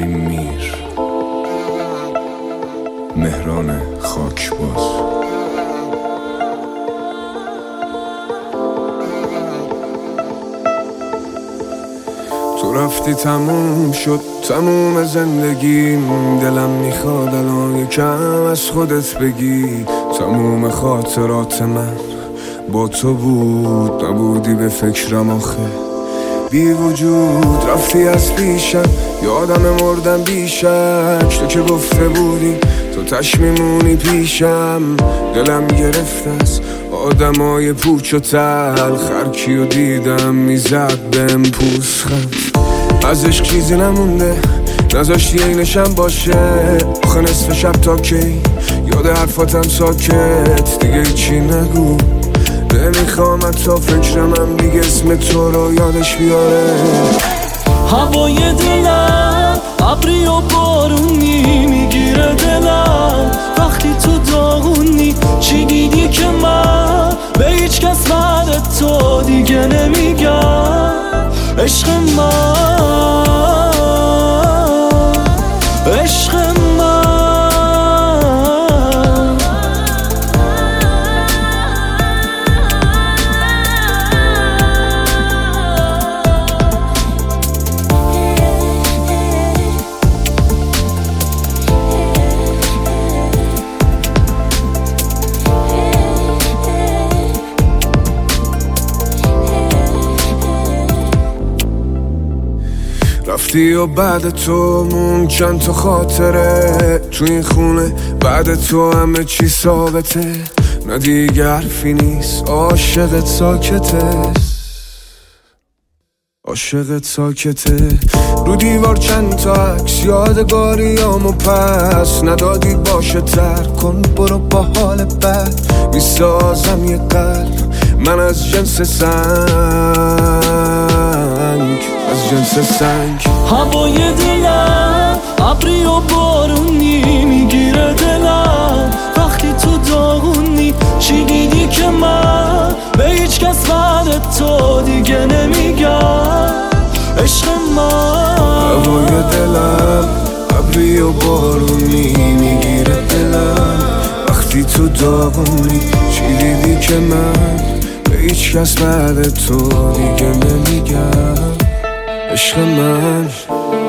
علی میر، مهران خاکباز. تو رفتی تموم شد تموم زندگیم، دلم میخواد الان یکم از خودت بگی. تموم خاطرات من با تو بود، نبودی به فکرم آخه بی وجود. رفتی از پیشم یادم مردم بیشک، تو که گفته بودی تو تش میمونی پیشم. دلم گرفت از آدمای پوچ و تلخ، هر کیو دیدم میزد بهم پوزخند. از عشق چیزی نمونده نذاشتی اینشم باشه، آخه نصف شب تا کی یاد حرفاتم ساکت. دیگه چی نگو نمیخوام حتی فکرمم دیگه اسم تو رو یادش بیاره. هوای دلم ابری و بارونی میگیره دلم وقتی تو داغونی. چی دیدی که من به هیچ کس بعد تو دیگه نمیگم عشق من، عشق من. رفتی و بعد تو مون چند تا خاطره تو این خونه، بعد تو همه چی ثابته. نه دیگه حرفی نیست، عاشقت ساکته، عاشقت ساکته. رو دیوار چند تا عکس یادگاریامو پس ندادی، باشه ترک کن برو با حال بد. میسازم یه قلب من از جنس سنگ، از جنس سنگ. هوای دلم ابری و بارونی میگیره دلم وقتی تو داغونی. چی دیدی که من به هیچ کس بعد تو دیگه نمیگم عشق من. هوای دلم ابری و بارونی میگیره دلم وقتی تو داغونی. چی دیدی که من به هیچ کس بعد تو دیگه نمیگم عشق من.